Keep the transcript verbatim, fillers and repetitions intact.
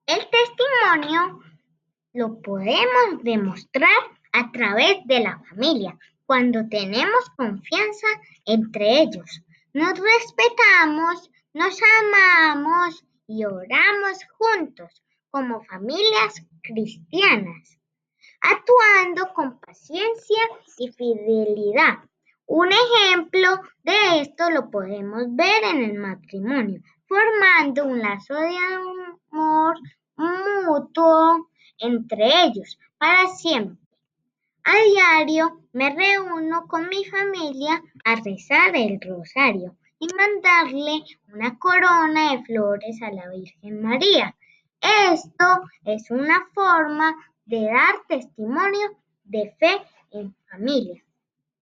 El testimonio lo podemos demostrar a través de la familia, cuando tenemos confianza entre ellos. Nos respetamos, nos amamos y oramos juntos como familias cristianas, actuando con paciencia y fidelidad. Un ejemplo de esto lo podemos ver en el matrimonio, formando un lazo de amor mutuo entre ellos para siempre. A diario me reúno con mi familia a rezar el rosario y mandarle una corona de flores a la Virgen María. Esto es una forma de dar testimonio de fe en familia.